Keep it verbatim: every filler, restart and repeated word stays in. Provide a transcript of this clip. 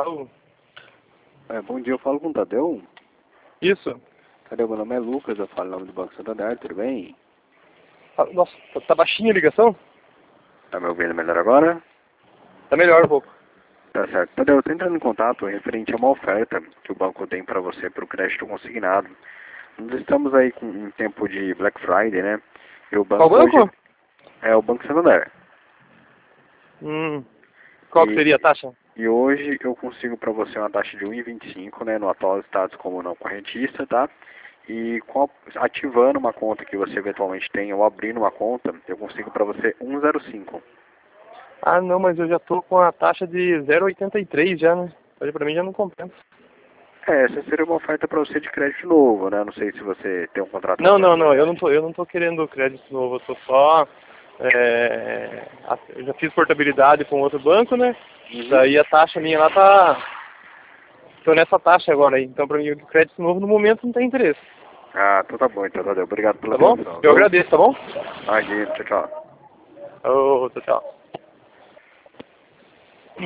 Alô? É, bom dia, eu falo com o Tadeu. Isso. Tadeu, meu nome é Lucas, eu falo em nome do Banco Santander, tudo bem? Ah, Nossa, tá, tá baixinha a ligação? Tá me ouvindo melhor agora? Tá melhor um pouco. Tá certo. Tadeu, eu tô entrando em contato referente a uma oferta que o banco tem para você para o crédito consignado. Nós estamos aí com um tempo de Black Friday, né? E o Qual banco banco? hoje é o Banco Santander. Hum. Qual que E, seria a taxa? e hoje eu consigo para você uma taxa de um vírgula vinte e cinco, né, no atual status como não correntista, tá? E com a- ativando uma conta que você eventualmente tem ou abrindo uma conta, eu consigo para você um vírgula zero cinco. Ah, não, mas eu já tô com a taxa de zero vírgula oitenta e três já, né? Olha, pra mim já não compensa. É, essa seria uma oferta para você de crédito novo, né? Não sei se você tem um contrato Não, com não, a não, eu não tô, eu não tô querendo crédito novo, eu tô só... É, a- eu já fiz portabilidade com outro banco, né? Uhum. Daí a taxa minha lá tá... Tô nessa taxa agora aí, então pra mim o crédito novo no momento não tem interesse. Ah, então tá bom, então, Tadeu. Obrigado pela Tá bom? atenção, Eu viu? agradeço, tá bom? Imagina, tchau, tchau. Ô, tchau, tchau.